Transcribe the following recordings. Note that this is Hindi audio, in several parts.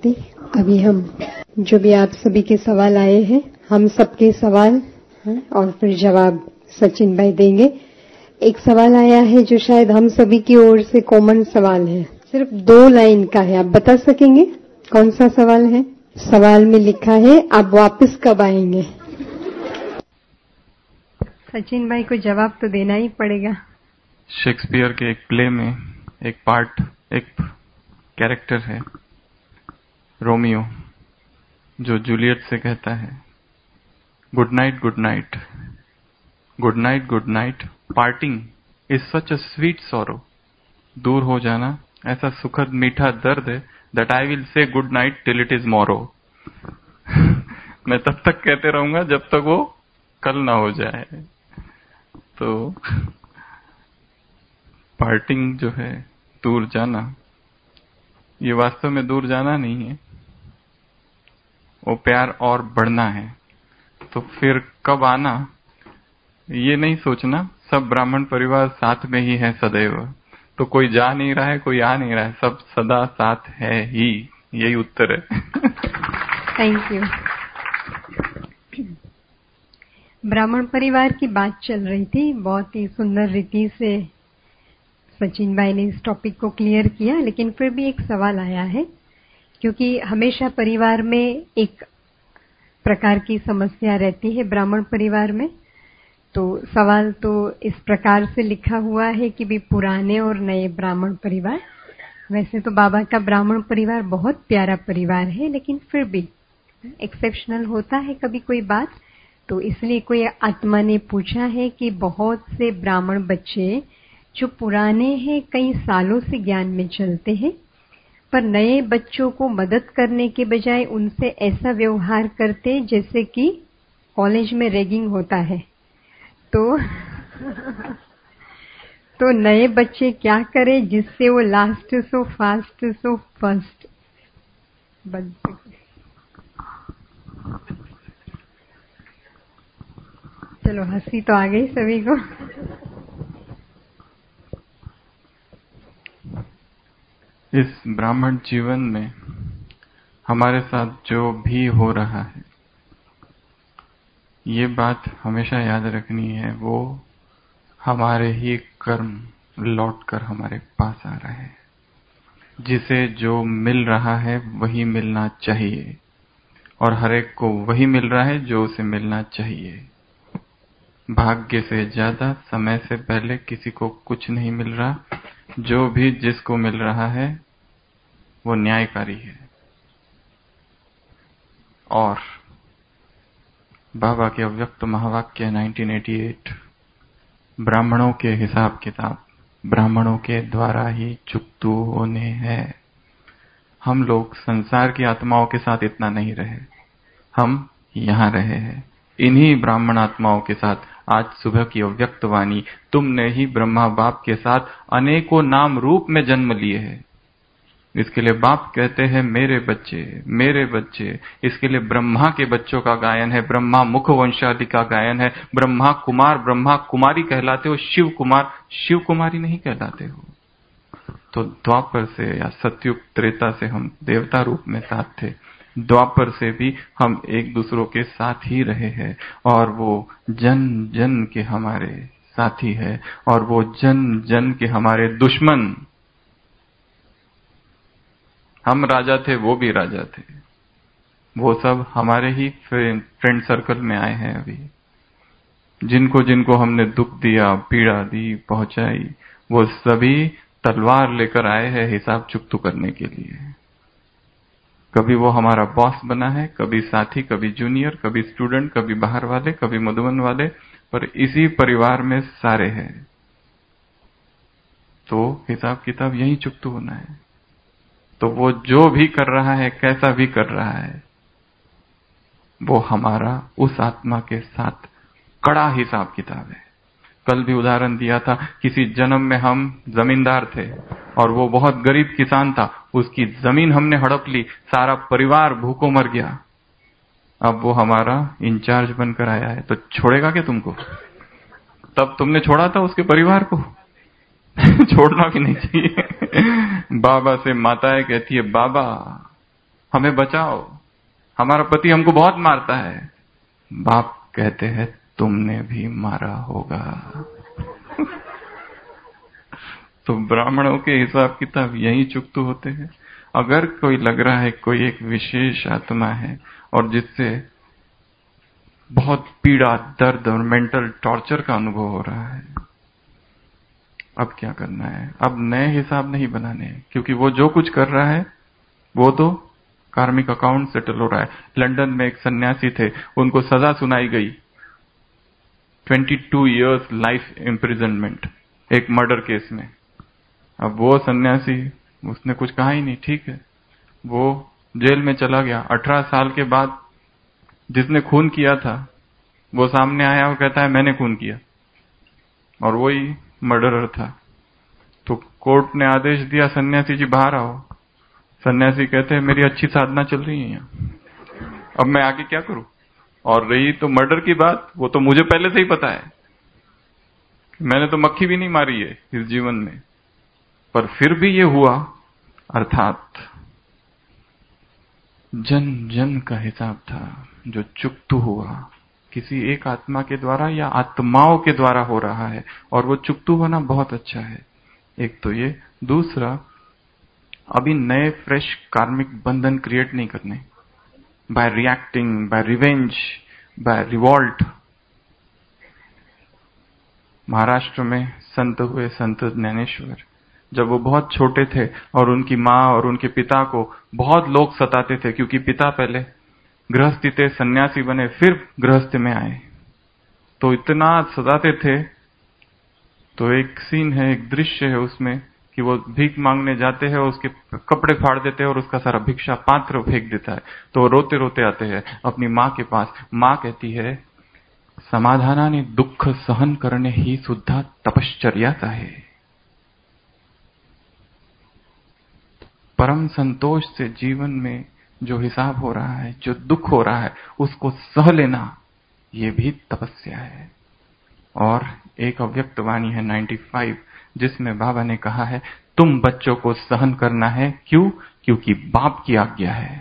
नमस्ते। अभी हम जो भी आप सभी के सवाल आए हैं, हम सबके सवाल और फिर जवाब सचिन भाई देंगे। एक सवाल आया है जो शायद हम सभी की ओर से कॉमन सवाल है, सिर्फ 2 लाइन का है। आप बता सकेंगे कौन सा सवाल है? सवाल में लिखा है, आप वापस कब आएंगे? सचिन भाई को जवाब तो देना ही पड़ेगा। शेक्सपियर के एक प्ले में एक कैरेक्टर है रोमियो, जो जूलियट से कहता है, good night good night, good night good night, parting is such a sweet sorrow. दूर हो जाना ऐसा सुखद मीठा दर्द है, that I will say good night till it is morrow. मैं तब तक कहते रहूंगा जब तक वो कल ना हो जाए। तो पार्टिंग जो है, दूर जाना, ये वास्तव में दूर जाना नहीं है, वो प्यार और बढ़ना है। तो फिर कब आना ये नहीं सोचना, सब ब्राह्मण परिवार साथ में ही है सदैव। तो कोई जा नहीं रहा है, कोई आ नहीं रहा है, सब सदा साथ है ही। यही उत्तर है। Thank you. ब्राह्मण परिवार की बात चल रही थी, बहुत ही सुंदर रीति से सचिन भाई ने इस टॉपिक को क्लियर किया, लेकिन फिर भी एक सवाल आया है, क्योंकि हमेशा परिवार में एक प्रकार की समस्या रहती है ब्राह्मण परिवार में। तो सवाल तो इस प्रकार से लिखा हुआ है कि भी पुराने और नए ब्राह्मण परिवार। वैसे तो बाबा का ब्राह्मण परिवार बहुत प्यारा परिवार है, लेकिन फिर भी एक्सेप्शनल होता है कभी कोई बात। तो इसलिए कोई आत्मा ने पूछा है कि बहुत से ब्राह्मण बच्चे जो पुराने हैं, कई सालों से ज्ञान में चलते हैं, पर नए बच्चों को मदद करने के बजाय उनसे ऐसा व्यवहार करते जैसे कि कॉलेज में रैगिंग होता है। तो नए बच्चे क्या करें जिससे वो last so fast so first बन सके? चलो, हंसी तो आ गई सभी को। इस ब्राह्मण जीवन में हमारे साथ जो भी हो रहा है, ये बात हमेशा याद रखनी है, वो हमारे ही कर्म लौटकर हमारे पास आ रहा है। जिसे जो मिल रहा है वही मिलना चाहिए, और हर एक को वही मिल रहा है जो उसे मिलना चाहिए। भाग्य से ज्यादा समय से पहले किसी को कुछ नहीं मिल रहा। जो भी जिसको मिल रहा है वो न्यायकारी है। और बाबा के अव्यक्त महावाक्य 1988, ब्राह्मणों के हिसाब किताब ब्राह्मणों के द्वारा ही चुकतू होने हैं। हम लोग संसार की आत्माओं के साथ इतना नहीं रहे, हम यहां रहे हैं इन्हीं ब्राह्मण आत्माओं के साथ। आज सुबह की अव्यक्त वाणी, तुमने ही ब्रह्मा बाप के साथ अनेकों नाम रूप में जन्म लिए हैं। इसके लिए बाप कहते हैं मेरे बच्चे मेरे बच्चे। इसके लिए ब्रह्मा के बच्चों का गायन है, ब्रह्मा मुख वंशादि का गायन है। ब्रह्मा कुमार ब्रह्मा कुमारी कहलाते हो, शिव कुमार शिव कुमारी नहीं कहलाते हो। तो द्वापर से या सतयुग त्रेता से हम देवता रूप में साथ थे, द्वापर से भी हम एक दूसरों के साथ ही रहे हैं, और वो जन जन के हमारे साथी है, और वो जन जन के हमारे दुश्मन। हम राजा थे, वो भी राजा थे, वो सब हमारे ही फ्रेंड सर्कल में आए हैं। अभी जिनको जिनको हमने दुख दिया, पीड़ा दी, पहुंचाई, वो सभी तलवार लेकर आए हैं हिसाब चुकतू करने के लिए। कभी वो हमारा बॉस बना है, कभी साथी, कभी जूनियर, कभी स्टूडेंट, कभी बाहर वाले, कभी मधुबन वाले, पर इसी परिवार में सारे हैं। तो हिसाब किताब यही चुकतू होना है। तो वो जो भी कर रहा है, कैसा भी कर रहा है, वो हमारा उस आत्मा के साथ कड़ा हिसाब किताब है। कल भी उदाहरण दिया था, किसी जन्म में हम जमींदार थे और वो बहुत गरीब किसान था, उसकी जमीन हमने हड़प ली, सारा परिवार भूखों मर गया। अब वो हमारा इंचार्ज बनकर आया है, तो छोड़ेगा क्या तुमको? तब तुमने छोड़ा था उसके परिवार को। छोड़ना भी नहीं चाहिए। बाबा से माताएं कहती है, बाबा हमें बचाओ, हमारा पति हमको बहुत मारता है। बाप कहते हैं तुमने भी मारा होगा। तो ब्राह्मणों के हिसाब किताब यही चुकते होते हैं। अगर कोई लग रहा है कोई एक विशेष आत्मा है और जिससे बहुत पीड़ा, दर्द और मेंटल टॉर्चर का अनुभव हो रहा है, अब क्या करना है? अब नए हिसाब नहीं बनाने हैं, क्योंकि वो जो कुछ कर रहा है वो तो कार्मिक अकाउंट सेटल हो रहा है। लंदन में एक सन्यासी थे, उनको सजा सुनाई गई 22 इयर्स लाइफ इम्प्रिजनमेंट एक मर्डर केस में। अब वो सन्यासी, उसने कुछ कहा ही नहीं, ठीक है, वो जेल में चला गया। 18 साल के बाद जिसने खून किया था वो सामने आया और कहता है मैंने खून किया, और वही मर्डरर था। तो कोर्ट ने आदेश दिया सन्यासी जी बाहर आओ। सन्यासी कहते हैं मेरी अच्छी साधना चल रही है यहाँ, अब मैं आगे क्या करूं? और रही तो मर्डर की बात, वो तो मुझे पहले से ही पता है, मैंने तो मक्खी भी नहीं मारी है इस जीवन में, पर फिर भी ये हुआ। अर्थात जन जन का हिसाब था जो चुकतू हुआ, किसी एक आत्मा के द्वारा या आत्माओं के द्वारा हो रहा है, और वो चुकतू होना बहुत अच्छा है। एक तो ये, दूसरा अभी नए फ्रेश कार्मिक बंधन क्रिएट नहीं करने by reacting, by revenge, by revolt. Maharashtra में संत हुए संत ज्ञानेश्वर, जब वो बहुत छोटे थे और उनकी माँ और उनके पिता को बहुत लोग सताते थे, क्योंकि पिता पहले गृहस्थी थे, सन्यासी बने, फिर गृहस्थ में आए, तो इतना सताते थे। तो एक सीन है, एक दृश्य है उसमें कि वो भीख मांगने जाते हैं, उसके कपड़े फाड़ देते हैं और उसका सारा भिक्षा पात्र फेंक देता है। तो वो रोते रोते आते हैं अपनी माँ के पास। माँ कहती है समाधानाने दुःख सहन करणे ही सुद्धा तपश्चर्याच आहे। परम संतोष से जीवन में जो हिसाब हो रहा है, जो दुख हो रहा है, उसको सह लेना, ये भी तपस्या है। और एक अव्यक्त वाणी है 95, जिसमें बाबा ने कहा है तुम बच्चों को सहन करना है, क्यों? क्योंकि बाप की आज्ञा है।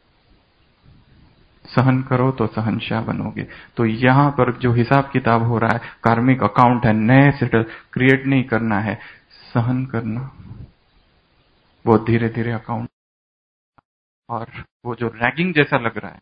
सहन करो तो सहनशाह बनोगे। तो यहां पर जो हिसाब किताब हो रहा है, कार्मिक अकाउंट है, नए सेटल क्रिएट नहीं करना है, सहन करना, वो धीरे धीरे अकाउंट। और वो जो रैगिंग जैसा लग रहा है,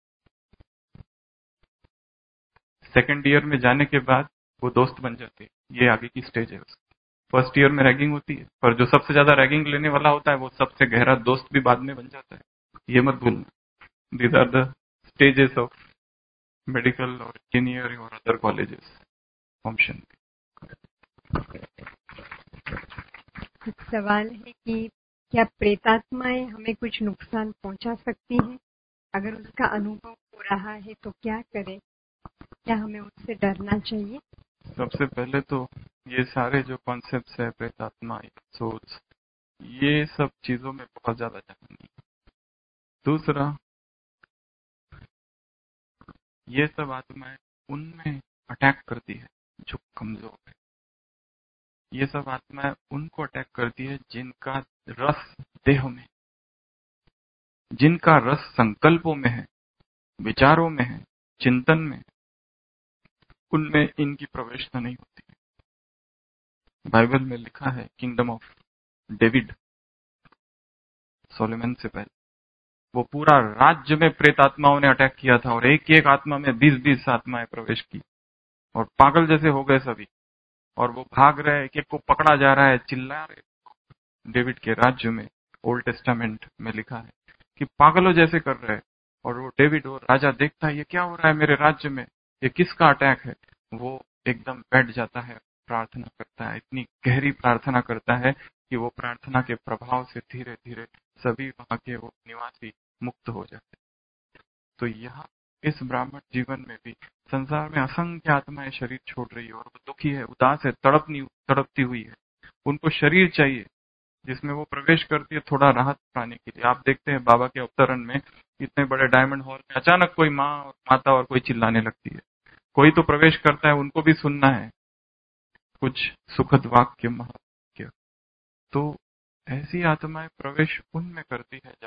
सेकंड ईयर में जाने के बाद वो दोस्त बन जाते हैं, ये आगे की स्टेज है उसकी। फर्स्ट ईयर में रैगिंग होती है, पर जो सबसे ज्यादा रैगिंग लेने वाला होता है वो सबसे गहरा दोस्त भी बाद में बन जाता है, ये मत भूलना। These are the stages of medical और इंजीनियरिंग और अदर कॉलेजेस। ओम शांति। एक सवाल है कि क्या प्रेतात्माएं हमें कुछ नुकसान पहुंचा सकती हैं? अगर उसका अनुभव हो रहा है तो क्या करें? क्या हमें उससे डरना चाहिए? सबसे पहले तो ये सारे जो कॉन्सेप्ट्स है, प्रेतात्मा, सोल्स, ये सब चीजों में बहुत ज्यादा जाना नहीं। दूसरा, ये सब आत्माएं उनमें अटैक करती है जो कमजोर है। ये सब आत्माएं उनको अटैक करती है जिनका रस देह में, जिनका रस संकल्पों में है, विचारों में है, चिंतन में, उनमें इनकी प्रवेशता नहीं होती है। बाइबल में लिखा है किंगडम ऑफ डेविड, सोलोमन से पहले वो पूरा राज्य में प्रेत आत्माओं ने अटैक किया था, और एक एक आत्मा में 20-20 आत्माएं प्रवेश की, और पागल जैसे हो गए सभी, और वो भाग रहे, एक एक को पकड़ा जा रहा है, चिल्ला रहे। डेविड के राज्य में ओल्ड टेस्टामेंट में लिखा है कि पागलों जैसे कर रहे हैं। और वो डेविड, वो राजा देखता है ये क्या हो रहा है मेरे राज्य में, ये किसका अटैक है? वो एकदम बैठ जाता है, प्रार्थना करता है, इतनी गहरी प्रार्थना करता है कि वो प्रार्थना के प्रभाव से धीरे धीरे सभी वहां के वो निवासी मुक्त हो जाते। तो यहाँ इस ब्राह्मण जीवन में भी संसार में असंख्य आत्माएं शरीर छोड़ रही है, और वो दुखी है, उदास है, तड़पती हुई है। उनको शरीर चाहिए जिसमें वो प्रवेश करती है थोड़ा राहत पाने के लिए। आप देखते हैं बाबा के अवतरण में इतने बड़े डायमंड हॉल में अचानक कोई माँ और माता और कोई चिल्लाने लगती है, कोई तो प्रवेश करता है, उनको भी सुनना है कुछ सुखद वाक्य, महावाक्य। तो ऐसी आत्माएं प्रवेश उनमें करती है ज्यादा।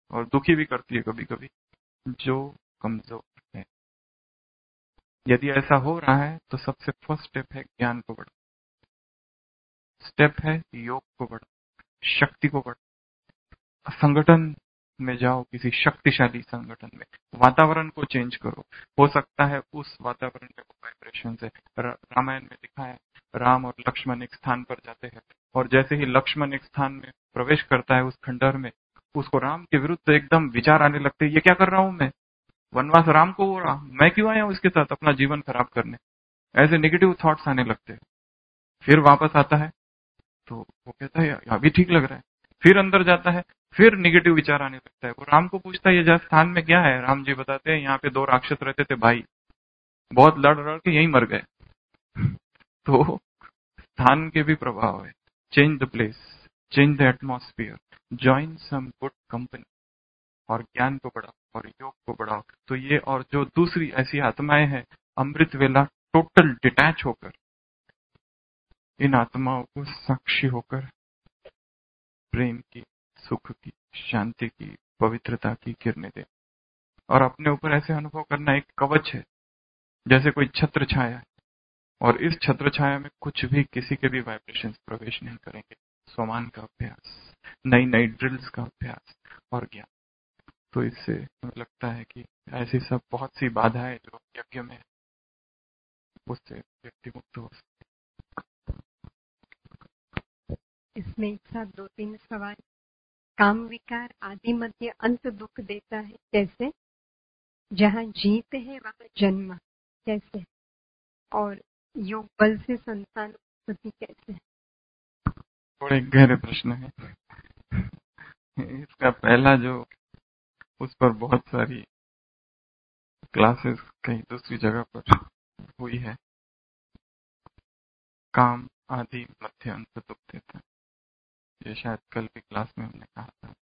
और दुखी भी करती है कभी कभी, जो कमजोर है। यदि ऐसा हो रहा है तो सबसे फर्स्ट स्टेप है ज्ञान को बढ़ाओ, स्टेप है योग को बढ़ाओ, शक्ति को बढ़ाओ, संगठन में जाओ, किसी शक्तिशाली संगठन में, वातावरण को चेंज करो। हो सकता है उस वातावरण में वो वाइब्रेशन है। रामायण में दिखा है, राम और लक्ष्मण एक स्थान पर जाते हैं और जैसे ही लक्ष्मण एक स्थान में प्रवेश करता है उस खंडहर में, उसको राम के विरुद्ध एकदम विचार आने लगते हैं, ये क्या कर रहा हूं मैं, वनवास राम को हो रहा, मैं क्यों आया हूं इसके साथ अपना जीवन खराब करने, ऐसे नेगेटिव थॉट्स आने लगते हैं। फिर वापस आता है तो वो कहता है अभी ठीक लग रहा है, फिर अंदर जाता है, फिर निगेटिव विचार आने लगता है। वो राम को पूछता है ये जहाँ स्थान में क्या है, राम जी बताते हैं यहाँ पे 2 राक्षस रहते थे भाई, बहुत लड़ लड़ के यहीं मर गए। तो स्थान के भी प्रभाव है। Change the place, change the atmosphere, join some good company, और ज्ञान को बढ़ाओ और योग को बढ़ाओ। तो ये और जो दूसरी ऐसी आत्माएं हैं, अमृत वेला टोटल डिटैच होकर इन आत्माओं को साक्षी होकर प्रेम की, सुख की, शांति की, पवित्रता की किरणें दे, और अपने ऊपर ऐसे अनुभव करना एक कवच है, जैसे कोई छत्र छाया है, और इस छत्र छाया में कुछ भी, किसी के भी वाइब्रेशंस प्रवेश नहीं करेंगे। स्वमान का अभ्यास, नई नई ड्रिल्स का अभ्यास और ज्ञान। तो इससे मुझे लगता है कि ऐसी सब बहुत सी बाधाएं जो यज्ञ में है, उससे व्यक्ति मुक्त हो सकता इसमें एक साथ 2-3 सवाल। काम विकार आदि मध्य अंत दुख देता है कैसे? जहाँ जीत है वहाँ जन्म कैसे? और योग बल से संतान उत्पत्ति कैसे? थोड़े गहरे प्रश्न है। इसका पहला जो, उस पर बहुत सारी क्लासेस कहीं दूसरी जगह पर हुई है। काम आदि मध्य अंत दुख देता है, ये शायद कल की क्लास में हमने कहा था।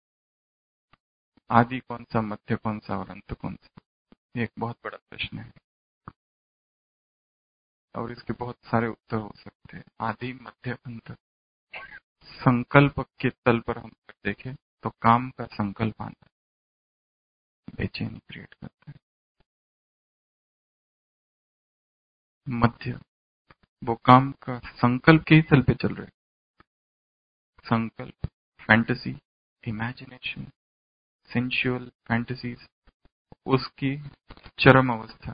आदि कौन सा, मध्य कौन सा और अंत कौन सा, ये एक बहुत बड़ा प्रश्न है और इसके बहुत सारे उत्तर हो सकते हैं। आदि मध्य अंत, संकल्प के तल पर हम देखें तो काम का संकल्प आना बेचैनी क्रिएट करता है। मध्य, वो काम का संकल्प के ही तल पे चल रहे, संकल्प, फैंटेसी, इमेजिनेशन, सेंशुअल फैंटेसीज, उसकी चरम अवस्था,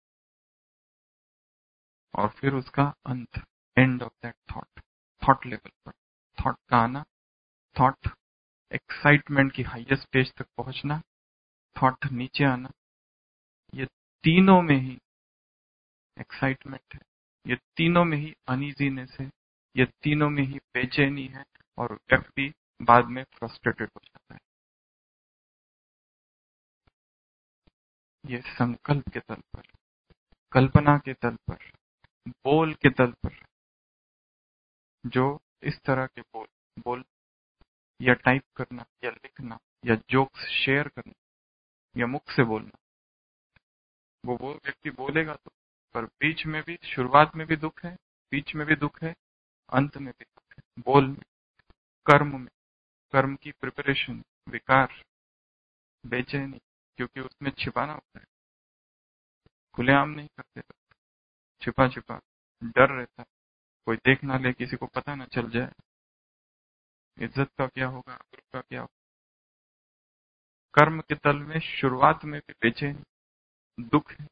और फिर उसका अंत, end of that thought, thought level पर थॉट का आना, थॉट एक्साइटमेंट की हाईएस्ट स्टेज तक पहुंचना, थॉट नीचे आना। ये तीनों में ही एक्साइटमेंट है, ये तीनों में ही अनइजीनेस है, ये तीनों में ही बेचैनी है, और व्यक्ति बाद में फ्रस्ट्रेटेड हो जाता है। ये संकल्प के तल पर, कल्पना के तल पर, बोल के तल पर, जो इस तरह के बोल बोल या टाइप करना या लिखना या जोक्स शेयर करना या मुख से बोलना, वो व्यक्ति बोलेगा तो, पर बीच में भी, शुरुआत में भी दुख है, बीच में भी दुख है, अंत में भी दुख है। बोल में, कर्म में, कर्म की प्रिपरेशन, विकार, बेचैनी, क्योंकि उसमें छिपाना होता है, खुलेआम नहीं करते, छिपा छिपा, डर रहता है, कोई देख ना ले, किसी को पता ना चल जाए, इज्जत का क्या होगा, ग्रुप का क्या होगा। कर्म के तल में शुरुआत में भी बेचैनी, दुख है,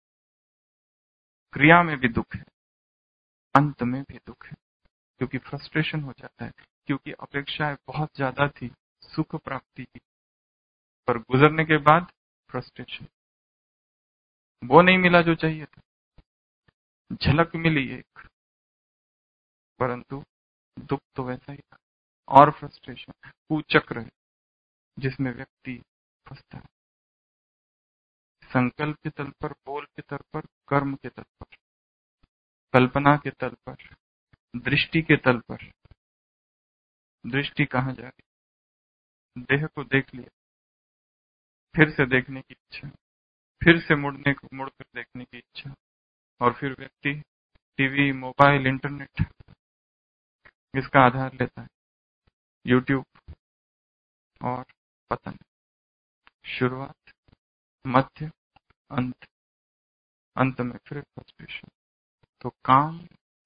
क्रिया में भी दुख है, अंत में भी दुख है, क्योंकि फ्रस्ट्रेशन हो जाता है, क्योंकि अपेक्षाएं बहुत ज्यादा थी सुख प्राप्ति की, पर गुजरने के बाद फ्रस्ट्रेशन, वो नहीं मिला जो चाहिए था, झलक मिली एक, परंतु दुख तो वैसा ही था, और फ्रस्ट्रेशन, कुचक्र है जिसमें व्यक्ति फंसता है। संकल्प के तल पर, बोल के तल पर, कर्म के तल पर, कल्पना के तल पर, दृष्टि के तल पर। दृष्टि कहाँ जा रही, देह को देख लिया, फिर से देखने की इच्छा, फिर से मुड़कर देखने की इच्छा, और फिर व्यक्ति टीवी, मोबाइल, इंटरनेट, इसका आधार लेता है, यूट्यूब, और पतन, शुरुआत, मध्य, अंत, अंत में फिर फ्रस्ट्रेशन। तो काम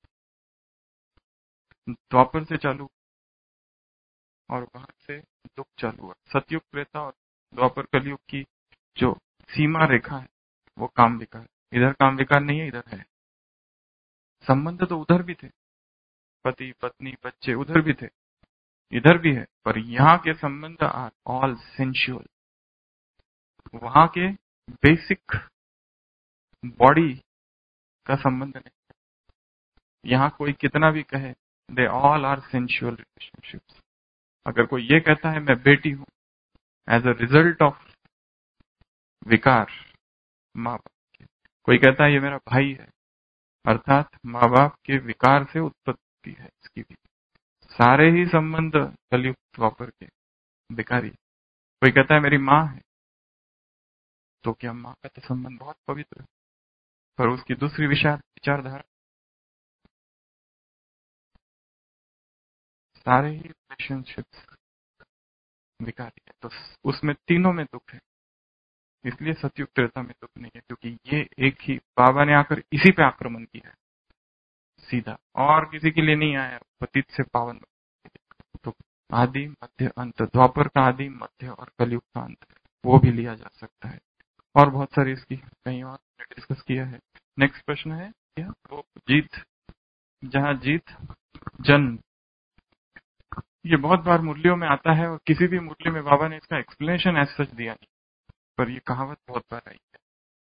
द्वापर से चालू और वहां से दुख चालू हुआ। सतयुग, त्रेता और द्वापर कलयुग की जो सीमा रेखा है वो काम विकार। इधर काम विकार नहीं है, इधर है। संबंध तो उधर भी थे, पति पत्नी बच्चे उधर भी थे, इधर भी है, पर यहाँ के संबंध आर ऑल सेंशुअल। वहां के बेसिक बॉडी का संबंध नहीं। यहाँ कोई कितना भी कहे, they all are sensual relationships. अगर कोई ये कहता है मैं बेटी हूं एज अ रिजल्ट ऑफ विकार माँ बाप के, कोई कहता है ये मेरा भाई है, अर्थात माँ बाप के विकार से उत्पत्ति है इसकी भी। सारे ही संबंध कलयुग द्वापर के विकारी। कोई कहता है मेरी माँ है, तो क्या माँ का तो संबंध बहुत पवित्र है, पर उसकी दूसरी विचारधारा। सारे ही रिलेशनशिप्स विकारी है, तो उसमें तीनों में दुख है। इसलिए सतयुग त्रेता में दुख नहीं है, क्योंकि ये एक ही बाबा ने आकर इसी पे आक्रमण किया है सीधा, और किसी के लिए नहीं आया पतित से पावन। तो आदि मध्य अंत, द्वापर का आदि मध्य और कलयुग का अंत, वो भी लिया जा सकता है। और बहुत सारी इसकी कहीं और डिस्कस किया है। नेक्स्ट प्रश्न है क्या, वो जीत, जहां जीत जन्म। ये बहुत बार मुरलियों में आता है और किसी भी मुरली में बाबा ने इसका एक्सप्लेनेशन एज सच दिया नहीं, पर ये कहावत बहुत बार आई है।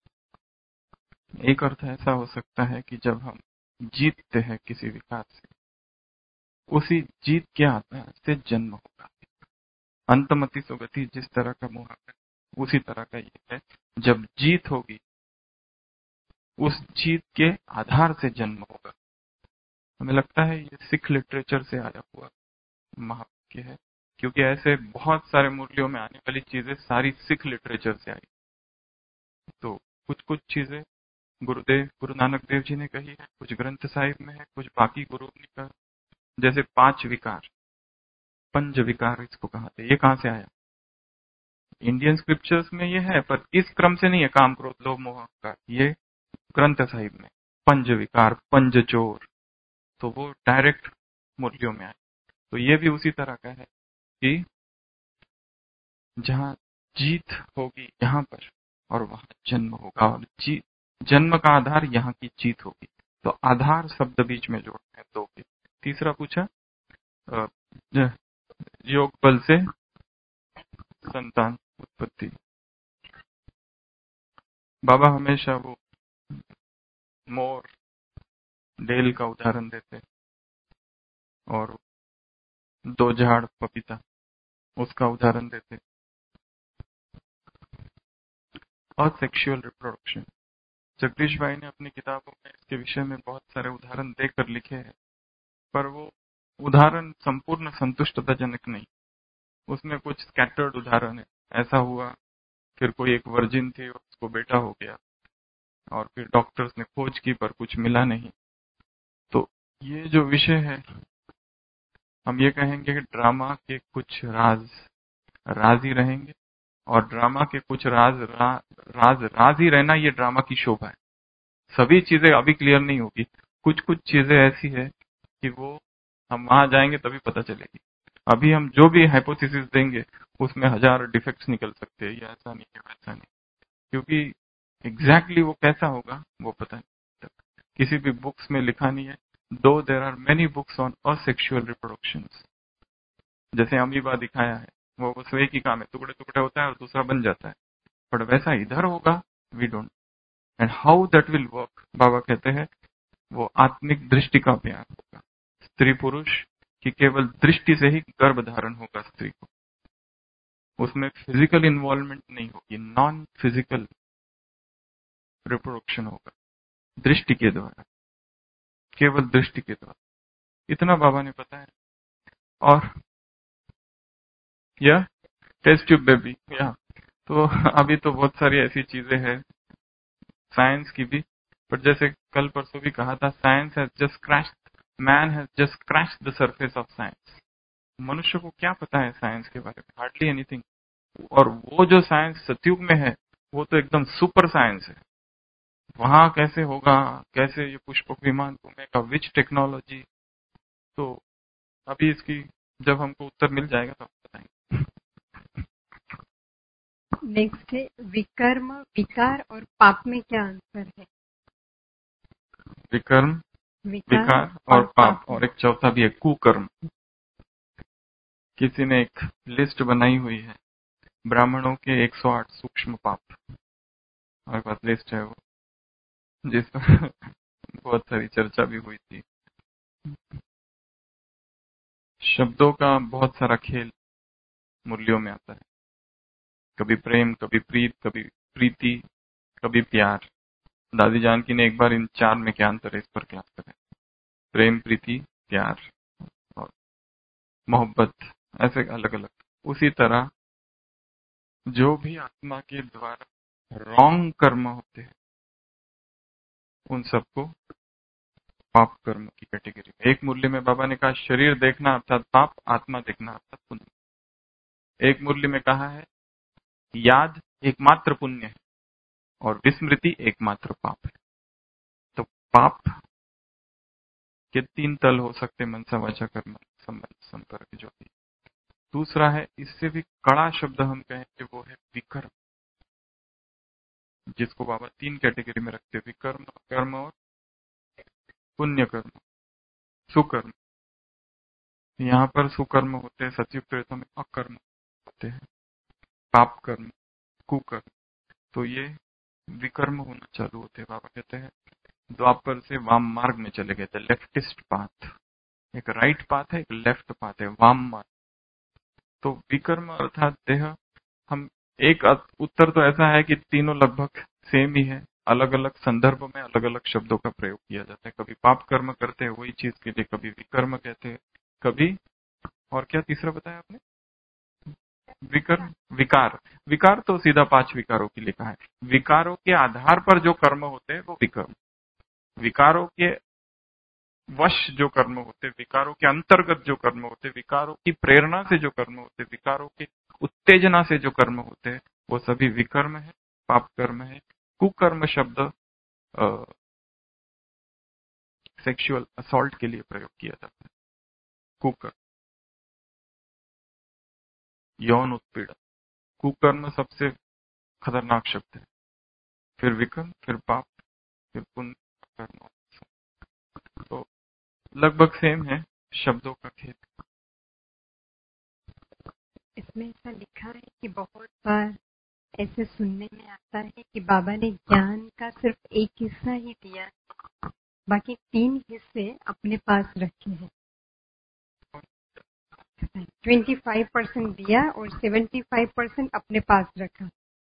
एक अर्थ ऐसा हो सकता है कि जब हम जीतते हैं किसी विकार से, उसी जीत के आधार से जन्म होगा। अंतमति सुगति जिस तरह का मुहावरा, उसी तरह का ये है। जब जीत होगी, उस जीत के आधार से जन्म होगा। हमें लगता है ये सिख लिटरेचर से आया हुआ महावाक्य है, क्योंकि ऐसे बहुत सारे मुरलियों में आने वाली चीजें सारी सिख लिटरेचर से आई। तो कुछ कुछ चीजें गुरु नानक देव जी ने कही है, कुछ ग्रंथ साहिब में है, कुछ बाकी गुरु ने कहा। जैसे 5 विकार, पंच विकार इसको कहाते, ये कहां से आया? इंडियन स्क्रिप्चर्स में ये है, पर इस क्रम से नहीं है, काम क्रोध लोभ मोह अहंकार। ये ग्रंथ साहिब में पंच विकार, पंच चोर, तो वो डायरेक्ट मुरलियों में आए। तो ये भी उसी तरह का है कि जहां जीत होगी यहाँ पर, और वहां जन्म होगा, और जन्म का आधार यहाँ की जीत होगी। तो आधार शब्द बीच में जोड़ते हैं दो के। तीसरा पूछा, योग बल से संतान उत्पत्ति। बाबा हमेशा वो मोर डेल का उदाहरण देते, और 2 झाड़ पपीता उसका उदाहरण देते, और सेक्सुअल रिप्रोडक्शन। जगदीश भाई ने अपनी किताबों में इसके विषय में बहुत सारे उदाहरण देकर लिखे हैं, पर वो उदाहरण संपूर्ण संतुष्टताजनक नहीं। उसमें कुछ स्कैटर्ड उदाहरण है। ऐसा हुआ, फिर कोई एक वर्जिन थी, उसको बेटा हो गया, और फिर डॉक्टर्स ने खोज की पर कुछ मिला नहीं। तो ये जो विषय है, हम ये कहेंगे कि ड्रामा के कुछ राज ही रहेंगे, और ड्रामा के कुछ राज ही रहना, ये ड्रामा की शोभा है। सभी चीजें अभी क्लियर नहीं होगी, कुछ कुछ चीजें ऐसी है कि वो हम वहां जाएंगे तभी पता चलेगी। अभी हम जो भी हाइपोथेसिस देंगे उसमें 1000 डिफेक्ट्स निकल सकते हैं, ये ऐसा नहीं है वैसा नहीं, क्योंकि एग्जैक्टली वो कैसा होगा वो पता नहीं। किसी भी बुक्स में लिखा नहीं है, though there are many books on asexual reproduction. जैसे अमीबा दिखाया है, वो बस एक ही काम है, टुकड़े टुकड़े होता है और दूसरा बन जाता है, पर वैसा इधर होगा we don't. And how that will work, बाबा कहते हैं वो आत्मिक दृष्टि का अभियान होगा। स्त्री पुरुष की केवल दृष्टि से ही गर्भ धारण होगा स्त्री को, उसमें फिजिकल इन्वॉल्वमेंट नहीं होगी, नॉन फिजिकल रिप्रोडक्शन होगा, दृष्टि के द्वारा, केवल दृष्टि के द्वारा। इतना बाबा ने बताया। और यह टेस्ट ट्यूब बेबी, या तो अभी तो बहुत सारी ऐसी चीजें हैं साइंस की भी, पर जैसे कल परसों भी कहा था, science has just crashed, man has just crashed the surface of science. मनुष्य को क्या पता है साइंस के बारे में? Hardly anything. और वो जो साइंस सतयुग में है वो तो एकदम सुपर साइंस है। वहां कैसे होगा, कैसे ये पुष्पक विमान घूमेगा, विच टेक्नोलॉजी, तो अभी इसकी जब हमको उत्तर मिल जाएगा तो हम बताएंगे। नेक्स्ट है विकर्म, विकार और पाप में क्या अंतर है? विकर्म, विकार और पाप, और एक चौथा भी है कुकर्म। किसी ने एक लिस्ट बनाई हुई है ब्राह्मणों के 108 सूक्ष्म पाप, हमारे पास लिस्ट है वो, जिस पर बहुत सारी चर्चा भी हुई थी। शब्दों का बहुत सारा खेल मूल्यों में आता है, कभी प्रेम, कभी प्रीत, कभी प्रीति, कभी प्यार। दादी जानकी ने एक बार इन चार में क्या अंतर है इस पर क्लास करें। प्रेम, प्रीति, प्यार और मोहब्बत, ऐसे अलग अलग। उसी तरह जो भी आत्मा के द्वारा रॉन्ग कर्म होते हैं उन सबको पाप कर्म की कैटेगरी में। एक मुरली में बाबा ने कहा शरीर देखना अर्थात पाप, आत्मा देखना अर्थात पुण्य। एक मुरली में कहा है याद एकमात्र पुण्य है और विस्मृति एकमात्र पाप है। तो पाप के तीन तल हो सकते, मनसा, वाचा, कर्म, संबंध, संपर्क, जो भी। दूसरा है, इससे भी कड़ा शब्द हम कहेंगे, वो है विकर्म, जिसको बाबा तीन कैटेगरी में रखते हैं, विकर्म, कर्म और पुण्य कर्म, सुकर्म। यहाँ पर सुकर्म होते हैं, सतयुग त्रेता में अकर्म होते हैं, पाप कर्म, कुकर्म। तो ये विकर्म होना चालू होते हैं। बाबा कहते हैं द्वापर से वाम मार्ग में चले गए थे, लेफ्टिस्ट पाथ। एक राइट पाथ है, एक लेफ्ट पाथ है, वाम मार्ग। तो विकर्म अर्थात देह, हम एक उत्तर तो ऐसा है कि तीनों लगभग सेम ही है, अलग अलग संदर्भ में अलग अलग शब्दों का प्रयोग किया जाता है। कभी पाप कर्म करते हैं वही चीज के लिए, कभी विकर्म कहते हैं, कभी और क्या तीसरा बताया आपने, विकर्म, विकार। विकार तो सीधा 5 विकारों के लिए कहा है। विकारों के आधार पर जो कर्म होते हैं वो विकर्म, विकारों के वश जो कर्म होते, विकारों के अंतर्गत जो कर्म होते, विकारों की प्रेरणा से जो कर्म होते, विकारों के उत्तेजना से जो कर्म होते हैं, वो सभी विकर्म है, पाप कर्म है। कुकर्म शब्द सेक्सुअल असॉल्ट के लिए प्रयोग किया जाता है। कुकर्म, यौन उत्पीड़न, कुकर्म सबसे खतरनाक शब्द है। फिर विकर्म, फिर पाप, फिर पुण्य कर्म। तो लगभग सेम है शब्दों का खेल। इसमें ऐसा लिखा है कि बहुत बार ऐसे सुनने में आता है कि बाबा ने ज्ञान का सिर्फ एक हिस्सा ही दिया, बाकी 3 हिस्से अपने पास रखे हैं। 25% दिया और 75% अपने पास रखा।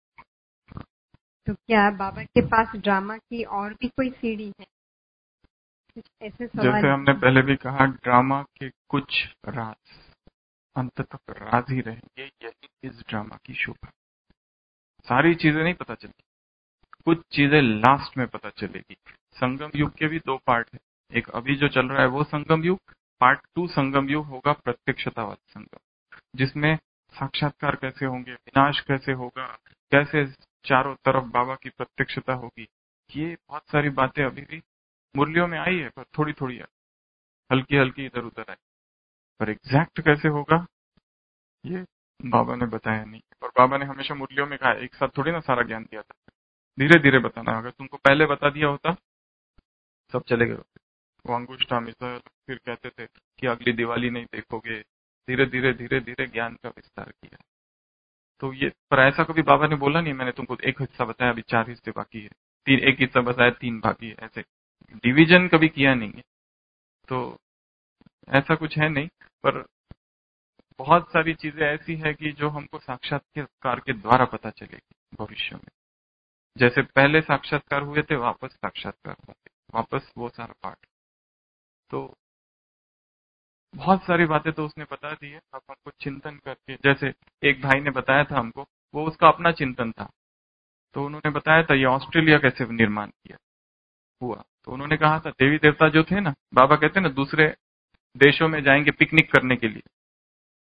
तो क्या बाबा के पास ड्रामा की और भी कोई सीढ़ी है? कुछ ऐसे सवाल। जैसे हमने पहले भी कहा, ड्रामा के कुछ राज अंत तक राज ही रहेंगे, यही इस ड्रामा की शोभा। सारी चीजें नहीं पता चलती, कुछ चीजें लास्ट में पता चलेगी। संगम युग के भी 2 पार्ट है, एक अभी जो चल रहा है वो संगम युग, पार्ट 2 संगम युग होगा प्रत्यक्षतावाद संगम, जिसमें साक्षात्कार कैसे होंगे, विनाश कैसे होगा, कैसे चारों तरफ बाबा की प्रत्यक्षता होगी। ये बहुत सारी बातें अभी भी मुरलियों में आई है, पर थोड़ी थोड़ी हल्की हल्की इधर उधर आई, पर एग्जैक्ट कैसे होगा ये बाबा ने बताया नहीं। और बाबा ने हमेशा मुरलियों में कहा एक साथ थोड़ी ना सारा ज्ञान दिया था, धीरे धीरे बताना। अगर तुमको पहले बता दिया होता सब चले गए होते। वो अंगुष्ठा मिसल फिर कहते थे कि अगली दिवाली नहीं देखोगे, धीरे धीरे धीरे धीरे ज्ञान का विस्तार किया। तो ये, पर ऐसा कभी बाबा ने बोला नहीं मैंने तुमको एक हिस्सा बताया अभी 4 हिस्से बाकी है, एक हिस्सा बताया 3 बाकी है, ऐसे डिवीजन कभी किया नहीं है। तो ऐसा कुछ है नहीं, पर बहुत सारी चीजें ऐसी है कि जो हमको साक्षात्कार के द्वारा पता चलेगी भविष्य में। जैसे पहले साक्षात्कार हुए थे वापस साक्षात्कार होंगे, वापस वो सारा पाठ। तो बहुत सारी बातें तो उसने बता दी है, अब हमको चिंतन करके, जैसे एक भाई ने बताया था हमको, वो उसका अपना चिंतन था। तो उन्होंने बताया था ये ऑस्ट्रेलिया कैसे निर्माण किया हुआ। तो उन्होंने कहा था देवी देवता जो थे ना, बाबा कहते हैं ना दूसरे देशों में जाएंगे पिकनिक करने के लिए,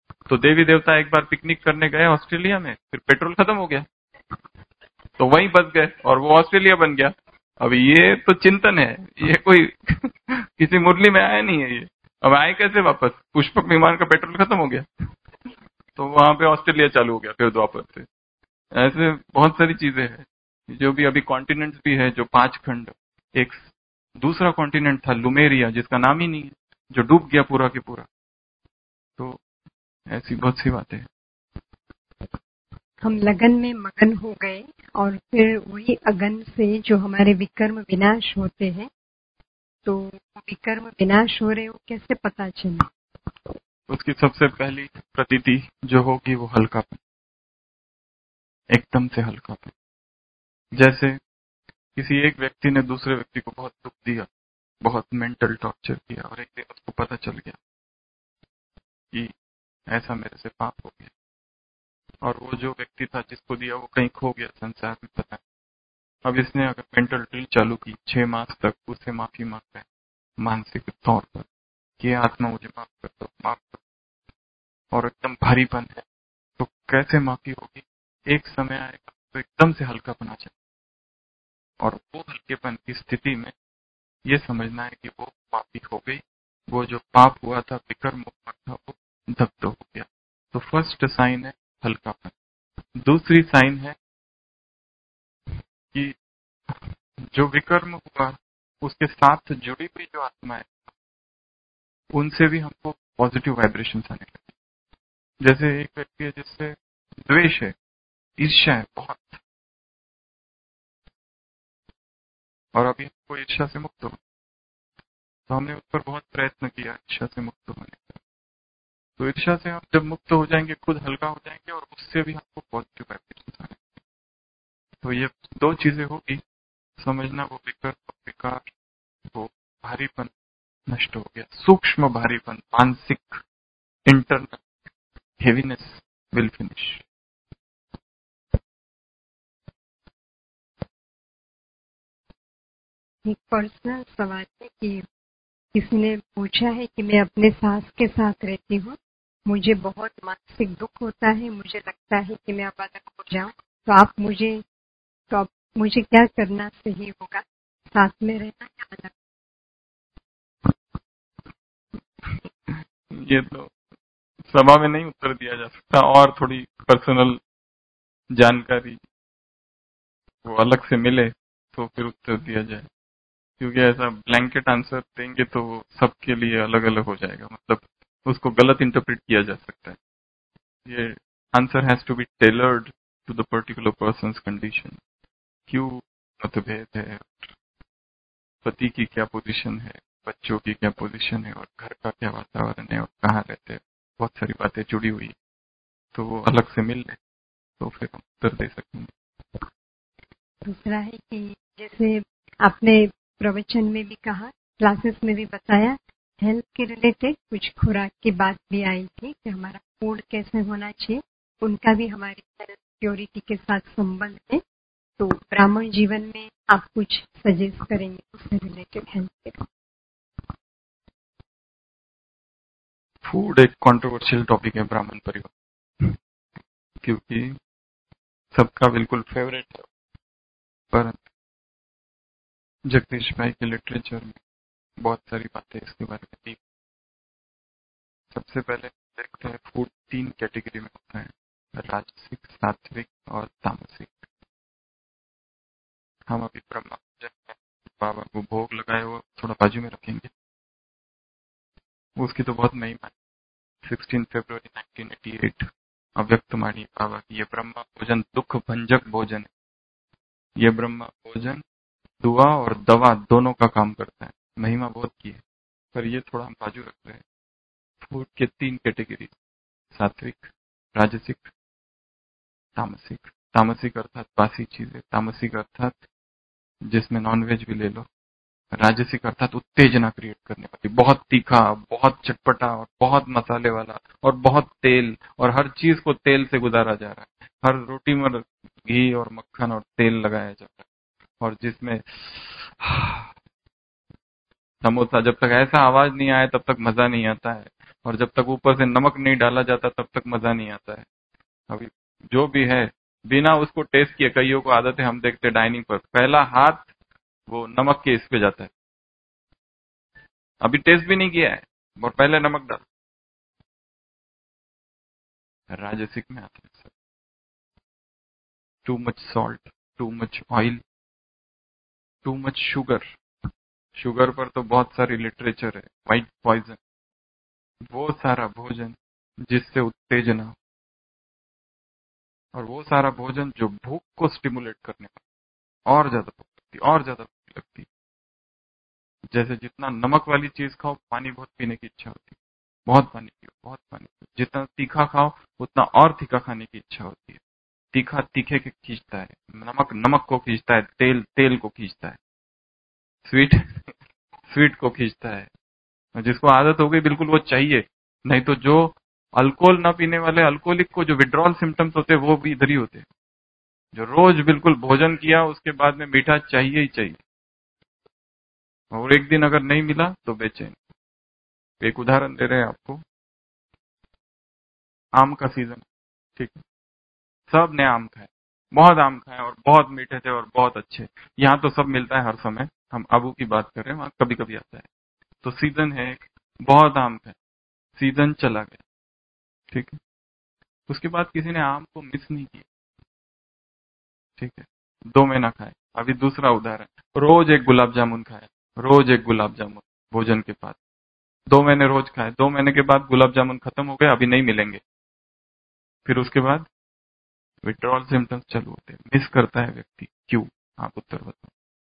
तो देवी देवता एक बार पिकनिक करने गए ऑस्ट्रेलिया में, फिर पेट्रोल खत्म हो गया तो वहीं बच गए और वो ऑस्ट्रेलिया बन गया। अब ये तो चिंतन है, ये कोई किसी मुरली में आया नहीं है ये। अब आए कैसे वापस? पुष्पक विमान का पेट्रोल खत्म हो गया तो वहां पे ऑस्ट्रेलिया चालू हो गया फिर द्वापर से। ऐसे बहुत सारी चीजें हैं। जो भी अभी कॉन्टिनेंट्स भी है, जो 5 खंड, एक दूसरा कॉन्टिनेंट था लुमेरिया जिसका नाम ही नहीं है, जो डूब गया पूरा के पूरा। तो ऐसी बहुत सी बातें हैं। हम लगन में मगन हो गए और फिर वही अगन से जो हमारे विकर्म विनाश होते हैं, तो विकर्म विनाश हो रहे हो कैसे पता चले? उसकी सबसे पहली प्रतीति जो होगी वो हल्कापन, एकदम से हल्कापन। जैसे किसी एक व्यक्ति ने दूसरे व्यक्ति को बहुत दुख दिया, बहुत मेंटल टॉर्चर किया, और एक दिन उसको पता चल गया कि ऐसा मेरे से पाप हो गया, और वो जो व्यक्ति था जिसको दिया वो कहीं खो गया संसार में, पता नहीं। अब इसने अगर मेंटल ड्रिल चालू की 6 मास तक, उससे माफी मांग रहे हैं मानसिक तौर पर कि आत्मा मुझे माफ कर दो, माफ कर दो, और एकदम भारीपन है, तो कैसे माफी होगी? एक समय आएगा तो एकदम से हल्कापन आ जाए, और वो हल्केपन की स्थिति में ये समझना है कि वो माफी हो गई, वो जो पाप हुआ था, विकर्म हुआ था, वो दग्ध हो गया। तो फर्स्ट साइन है हल्कापन। दूसरी साइन है कि जो विकर्म हुआ उसके साथ जुड़ी हुई जो आत्मा है उनसे भी हमको पॉजिटिव वाइब्रेशन आने लगे। जैसे एक व्यक्ति है जिससे द्वेष है, ईर्ष्या है बहुत, और अभी हमको ईर्ष्या से मुक्त हो, तो हमने उस पर बहुत प्रयत्न किया ईर्ष्या से मुक्त होने का। तो ईर्ष्या से हम जब मुक्त हो जाएंगे, खुद हल्का हो जाएंगे, और उससे भी हमको पॉजिटिव वाइब्रेशन आने। तो ये 2 चीजें होगी, समझना वो विकार, वो भारीपन नष्ट हो गया, सूक्ष्म भारीपन, मानसिक इंटरनल हेवीनेस विल फिनिश। एक पर्सनल सवाल है कि किसी ने पूछा है कि मैं अपने सास के साथ रहती हूँ, मुझे बहुत मानसिक दुख होता है, मुझे लगता है कि मैं अब अलग हो जाऊं, तो आप मुझे क्या करना सही होगा, साथ में रहना या अलग? ये तो सभा में नहीं उत्तर दिया जा सकता, और थोड़ी पर्सनल जानकारी वो अलग से मिले तो फिर उत्तर दिया जाए, क्योंकि ऐसा ब्लैंकेट आंसर देंगे तो वो सबके लिए अलग अलग हो जाएगा, मतलब उसको गलत इंटरप्रेट किया जा सकता है। ये answer has to be tailored to the particular person's condition. क्यों मतभेद है, पति की क्या पोजीशन है, बच्चों की क्या पोजीशन है, और घर का क्या वातावरण है, और कहाँ रहते हैं, बहुत सारी बातें जुड़ी हुई, तो वो अलग से मिल ले तो फिर हम उत्तर दे सकेंगे। दूसरा है कि जैसे आपने प्रवचन में भी कहा, क्लासेस में भी बताया, हेल्थ के रिलेटेड कुछ खुराक की बात भी आई थी कि हमारा फूड कैसे होना चाहिए, उनका भी हमारी हेल्थ प्योरिटी के साथ संबंध है। तो ब्राह्मण जीवन में आप कुछ सजेस्ट करेंगे उससे रिलेटेड हेल्थ के? फूड एक कंट्रोवर्शियल टॉपिक है ब्राह्मण परिवार, क्योंकि सबका बिल्कुल फेवरेट है, पर जगदीश भाई के लिटरेचर में बहुत सारी बातें इसके बारे में दी। सबसे पहले देखते हैं फूड 3 कैटेगरी में होता है, राजसिक, सात्विक और तामसिक। हम अभी ब्रह्मा बाबा को भोग लगाए हुए थोड़ा बाजू में रखेंगे, उसकी तो बहुत महिमा है। 16 फरवरी 1988 अव्यक्तवाणी बाबा की, ये ब्रह्मा भोजन दुख भंजक भोजन है। ये ब्रह्मा भोजन दुआ और दवा दोनों का काम करता है, महिमा बहुत की है, पर ये थोड़ा हम बाजू रख रहे हैं। फूड के 3 कैटेगरी, सात्विक, राजसिक, तामसिक। तामसिक अर्थात बासी चीजें, तामसिक अर्थात जिसमें नॉनवेज भी ले लो, राजसिक अर्थात उत्तेजना क्रिएट करने वाली, बहुत तीखा, बहुत चटपटा, और बहुत मसाले वाला, और बहुत तेल, और हर चीज को तेल से गुजारा जा रहा है, हर रोटी में घी और मक्खन और तेल लगाया जा रहा है, और जिसमें समोसा जब तक ऐसा आवाज नहीं आए तब तक मजा नहीं आता है, और जब तक ऊपर से नमक नहीं डाला जाता तब तक मजा नहीं आता है। अभी जो भी है बिना उसको टेस्ट किए, कईयों को आदत है, हम देखते डाइनिंग पर पहला हाथ वो नमक के इस पे जाता है, अभी टेस्ट भी नहीं किया है और पहले नमक डाल। राजसिक में आता है sir, too much salt, too much oil, too much sugar. Sugar पर तो बहुत सारी लिटरेचर है, व्हाइट पॉइजन, वो सारा भोजन जिससे उत्तेजना हो, और वो सारा भोजन जो भूख को स्टिमुलेट करने वाला, और ज्यादा भूख लगती, और ज्यादा भूख लगती। जैसे जितना नमक वाली चीज खाओ पानी बहुत पीने की इच्छा होती है, बहुत पानी पियो, बहुत पानी पियो। जितना तीखा खाओ उतना और तीखा खाने की इच्छा होती है। तीखा तीखे के खींचता है, नमक नमक को खींचता है, तेल तेल को खींचता है, स्वीट स्वीट को खींचता है। और जिसको आदत हो गई बिल्कुल वो चाहिए। नहीं तो जो अल्कोहल ना पीने वाले अल्कोहलिक को जो विड्रॉल सिम्टम्स होते हैं वो भी इधर ही होते हैं। जो रोज बिल्कुल भोजन किया उसके बाद में मीठा चाहिए ही चाहिए, और एक दिन अगर नहीं मिला तो बेचैन। एक उदाहरण दे रहे हैं आपको, आम का सीजन, ठीक है, सब ने आम खाए, बहुत आम खाए और बहुत मीठे थे और बहुत अच्छे। यहाँ तो सब मिलता है हर समय, हम आबू की बात कर रहे हैं, वहां कभी कभी आता है। तो सीजन है एक, बहुत आम खाए, सीजन चला गया, ठीक है। उसके बाद किसी ने आम को मिस नहीं किया, ठीक है, 2 महीना खाए। अभी दूसरा उदाहरण, रोज एक गुलाब जामुन खाया, रोज एक गुलाब जामुन भोजन के बाद, 2 महीने रोज खाए, 2 महीने के बाद गुलाब जामुन खत्म हो गए, अभी नहीं मिलेंगे। फिर उसके बाद विड्रॉल सिम्टम्स चालू होते हैं, मिस करता है व्यक्ति, क्यों? आप उत्तर बताओ।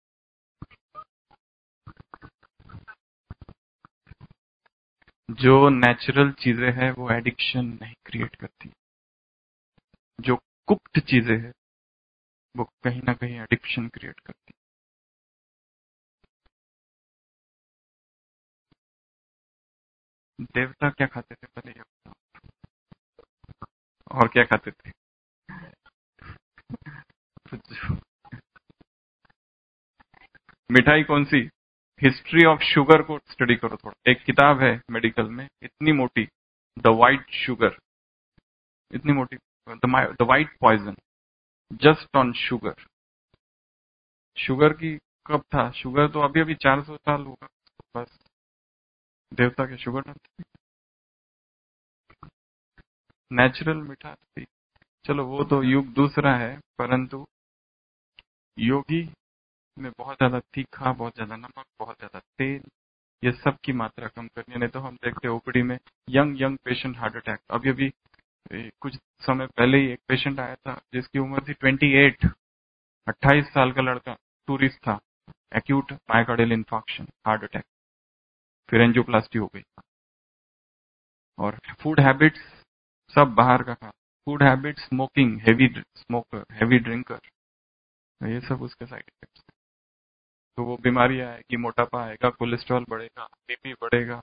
जो नेचुरल चीजें हैं वो एडिक्शन नहीं क्रिएट करती, जो कुक्ड चीजें हैं वो कहीं ना कहीं एडिक्शन क्रिएट करती। देवता क्या खाते थे पहले ये बताओ, और क्या खाते थे? मिठाई कौन सी? हिस्ट्री ऑफ शुगर को स्टडी करो थोड़ा, एक किताब है मेडिकल में इतनी मोटी, द वाइट शुगर, इतनी मोटी, the white poison, just on sugar. Sugar की कब था? शुगर तो अभी अभी 400 साल होगा बस, देवता के शुगर न थी, नेचुरल मिठास थी। चलो वो तो युग दूसरा है, परंतु योगी में बहुत ज्यादा तीखा, बहुत ज्यादा नमक, बहुत ज्यादा तेल, ये सब की मात्रा कम करनी है। नहीं तो हम देखते ओपीडी में young young patient heart attack. अभी अभी कुछ समय पहले ही एक पेशेंट आया था जिसकी उम्र थी 28, 28 साल का लड़का, टूरिस्ट था, acute myocardial infarction, heart attack, फिर एंजियोप्लास्टी हो गई। और फूड हैबिट्स सब बाहर का खा, food habit, smoking, heavy smoker, heavy drinker, ये सब उसके साइड इफेक्ट्स। तो वो बीमारी आएगी, मोटापा आएगा, कोलेस्ट्रॉल बढ़ेगा, बीपी बढ़ेगा।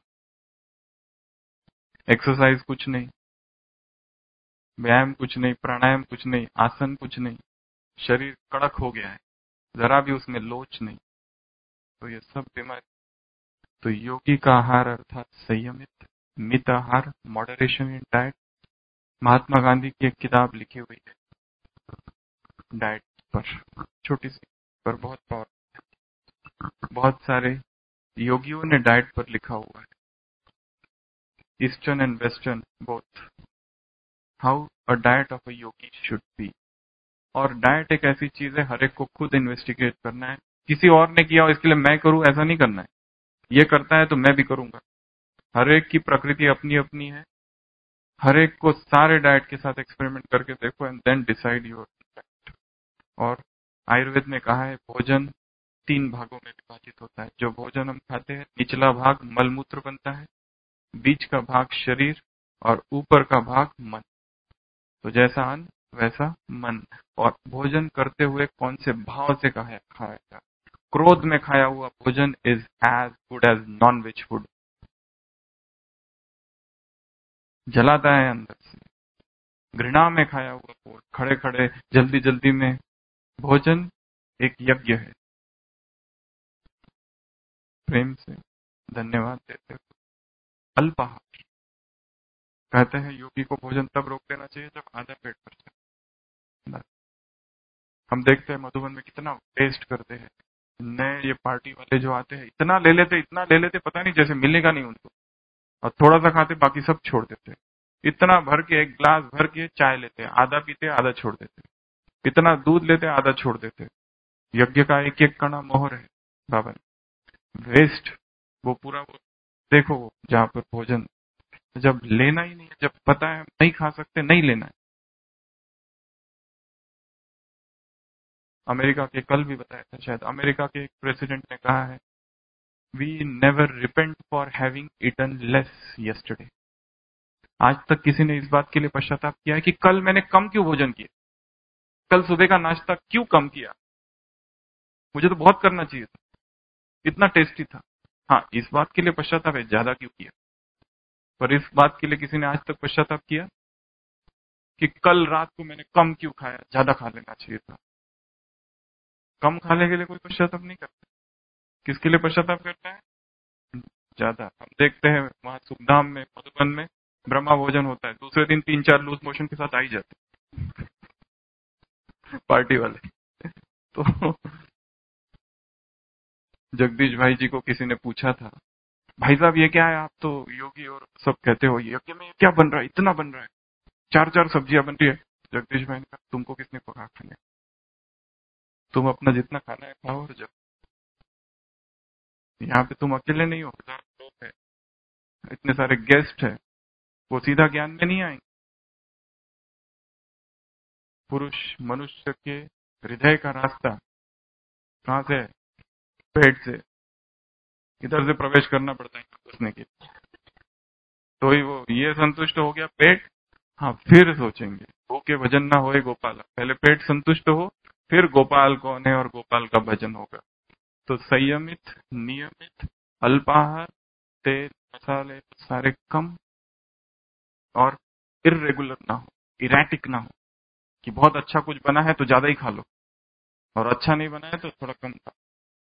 एक्सरसाइज कुछ नहीं, व्यायाम कुछ नहीं, प्राणायाम कुछ नहीं, आसन कुछ नहीं, शरीर कड़क हो गया है, जरा भी उसमें लोच नहीं, तो ये सब बीमारी। तो योगी का आहार अर्थात संयमित, मित आहार, moderation in diet. Mahatma Gandhi की एक किताब लिखी हुई है डाइट पर, छोटी सी पर बहुत पावर। बहुत सारे योगियों ने डाइट पर लिखा हुआ है, eastern and western both, how a diet of a yogi should be. और डाइट एक ऐसी चीज है, हर एक को खुद इन्वेस्टिगेट करना है। किसी और ने किया हो इसके लिए मैं करूं ऐसा नहीं करना है, ये करता है तो मैं भी करूंगा। हर एक की प्रकृति अपनी अपनी है, हर एक को सारे डाइट के साथ एक्सपेरिमेंट करके देखो and then decide your diet. और आयुर्वेद में कहा है भोजन 3 भागों में विभाजित होता है। जो भोजन हम खाते हैं, निचला भाग मलमूत्र बनता है, बीच का भाग शरीर, और ऊपर का भाग मन। तो जैसा अन्न वैसा मन। और भोजन करते हुए कौन से भाव से खाएगा। क्रोध में खाया हुआ भोजन is as good as non veg food, जलाता है अंदर से। घृणा में खाया हुआ फूड, खड़े खड़े जल्दी जल्दी में भोजन एक यज्ञ है। प्रेम से धन्यवाद देते हुए अल्पाहार, कहते हैं योगी को भोजन तब रोक देना चाहिए जब आधा पेट भर जाए। हम देखते हैं मधुबन में कितना टेस्ट करते हैं, नए ये पार्टी वाले जो आते हैं इतना ले लेते पता नहीं जैसे मिलेगा नहीं उनको, और थोड़ा सा खाते बाकी सब छोड़ देते। इतना भर के एक गिलास भर के चाय लेते, आधा पीते आधा छोड़ देते, इतना दूध लेते आधा छोड़ देते। यज्ञ का एक एक कणा मोहर है बाबा ने, वेस्ट वो पूरा वो देखो, वो जहाँ पर भोजन जब लेना ही नहीं है, जब पता है नहीं खा सकते नहीं लेना है। अमेरिका के, कल भी बताया था शायद, अमेरिका के एक प्रेसिडेंट ने कहा है, we never repent for having eaten less yesterday. आज तक किसी ने इस बात के लिए पश्चाताप किया है कि कल मैंने कम क्यों भोजन किया, कल सुबह का नाश्ता क्यों कम किया, मुझे तो बहुत करना चाहिए था, इतना टेस्टी था। हाँ, इस बात के लिए पश्चाताप है ज्यादा क्यों किया, पर इस बात के लिए किसी ने आज तक पश्चाताप किया कि कल रात को मैंने कम क्यों खाया, ज्यादा खा लेना चाहिए था। कम खाने के लिए कोई पश्चाताप नहीं करता, किसके लिए पश्चाताप करता है, ज्यादा। हम देखते हैं वहां सुखधाम में, मधुबन में ब्रह्मा भोजन होता है, दूसरे दिन 3-4 लूज मोशन के साथ आ ही जाते पार्टी वाले। तो जगदीश भाई जी को किसी ने पूछा था, भाई साहब ये क्या है, आप तो योगी और सब कहते हो, यज्ञ में क्या बन रहा है, इतना बन रहा है, 4-4 सब्जियां बन रही है। जगदीश भाई ने कहा, तुमको किसने पका खाने, तुम अपना जितना खाना है खाओ और जाओ, यहाँ पे तुम अकेले नहीं हो, 1000 लोग है, इतने सारे गेस्ट है, वो सीधा ज्ञान में नहीं आएंगे। पुरुष मनुष्य के हृदय का रास्ता कहाँ से है, पेट से, इधर से प्रवेश करना पड़ता है घुसने के लिए। तो ही वो ये संतुष्ट हो गया पेट, हाँ फिर सोचेंगे भूखे भजन ना होए गोपाल, पहले पेट संतुष्ट हो फिर गोपाल कौन है और गोपाल का भजन होगा। तो संयमित, नियमित, अल्पाहार, तेल मसाले सारे कम, और इर्रेगुलर ना हो, इरेटिक ना हो कि बहुत अच्छा कुछ बना है तो ज्यादा ही खा लो और अच्छा नहीं बना है तो थोड़ा कम खा।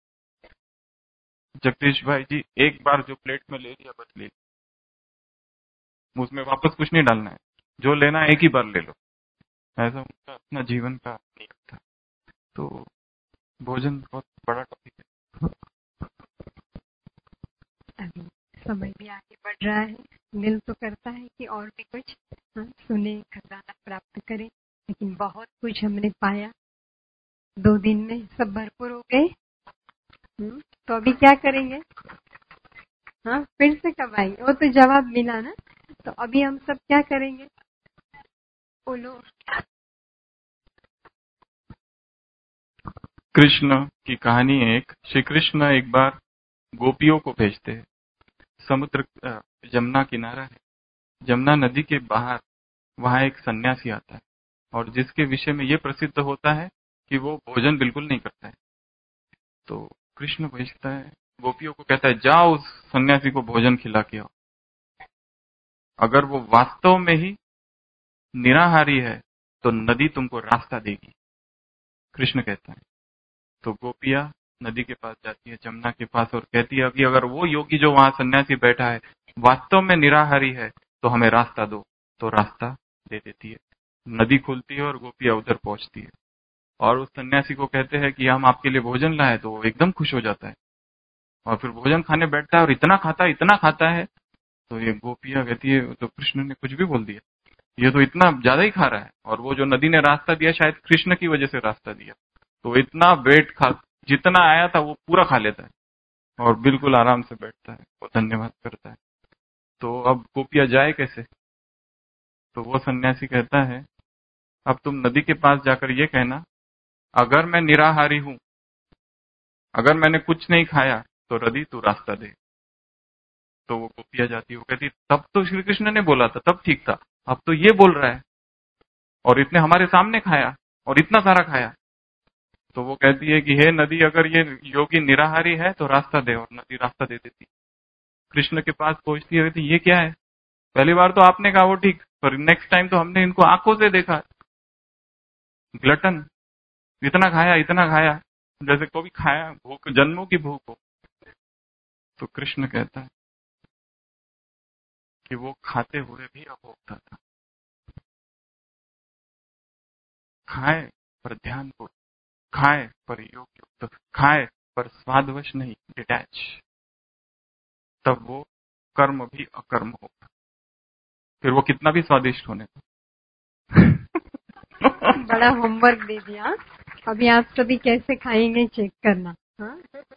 जगदीश भाई जी एक बार जो प्लेट में ले लिया बस ले लिया, उसमें वापस कुछ नहीं डालना है, जो लेना है एक ही बार ले लो, ऐसा उनका अपना जीवन का नियम था। तो भोजन बहुत बड़ा टॉपिक है। अभी समय भी आगे बढ़ रहा है, दिल तो करता है कि और भी कुछ सुने, खजाना प्राप्त करें, लेकिन बहुत कुछ हमने पाया, 2 दिन में सब भरपूर हो गए। तो अभी क्या करेंगे, हाँ फिर से कब आएंगे, वो तो जवाब मिला ना। तो अभी हम सब क्या करेंगे, बोलो। कृष्ण की कहानी है एक, श्री कृष्ण एक बार गोपियों को भेजते हैं समुद्र, जमुना किनारा है, जमुना नदी के बाहर, वहां एक सन्यासी आता है और जिसके विषय में ये प्रसिद्ध होता है कि वो भोजन बिल्कुल नहीं करता है। तो कृष्ण भेजता है, गोपियों को कहता है जाओ उस सन्यासी को भोजन खिला के आओ, अगर वो वास्तव में ही निराहारी है तो नदी तुमको रास्ता देगी, कृष्ण कहता है। तो गोपियां नदी के पास जाती है, जमुना के पास, और कहती है कि अगर वो योगी जो वहां सन्यासी बैठा है वास्तव में निराहारी है तो हमें रास्ता दो, तो रास्ता दे देती है। नदी खुलती है और गोपियां उधर पहुंचती है और उस सन्यासी को कहते हैं कि हम आपके लिए भोजन लाए, तो वो एकदम खुश हो जाता है और फिर भोजन खाने बैठता है और इतना खाता है। तो ये गोपियां कहती है तो कृष्ण ने कुछ भी बोल दिया, ये तो इतना ज्यादा ही खा रहा है, और वो जो नदी ने रास्ता दिया शायद कृष्ण की वजह से रास्ता दिया, तो इतना वेट खा, जितना आया था वो पूरा खा लेता है और बिल्कुल आराम से बैठता है, वो धन्यवाद करता है। तो अब गोपियां जाए कैसे, तो वो सन्यासी कहता है अब तुम नदी के पास जाकर ये कहना, अगर मैं निराहारी हूं, अगर मैंने कुछ नहीं खाया तो नदी तू रास्ता दे। तो वो गोपियां जाती है, वो कहती तब तो श्री कृष्ण ने बोला था तब ठीक था, अब तो ये बोल रहा है और इतने हमारे सामने खाया और इतना सारा खाया। तो वो कहती है कि हे नदी, अगर ये योगी निराहारी है तो रास्ता दे, और नदी रास्ता दे देती। कृष्ण के पास पहुंचती है, कहती ये क्या है, पहली बार तो आपने कहा वो ठीक, पर नेक्स्ट टाइम तो हमने इनको आंखों से देखा, ग्लटन, इतना खाया जैसे कभी खाया, भूख जन्मों की भूख हो। तो कृष्ण कहता है कि वो खाते हुए भी अभोक्ता था। खाए पर ध्यान को, खाए पर योग युक्त, खाए पर स्वादवश नहीं, डिटैच, तब वो कर्म भी अकर्म होगा। फिर वो कितना भी स्वादिष्ट होने दो। बड़ा होमवर्क दे दिया। अभी आप सभी कैसे खाएंगे चेक करना। हाँ?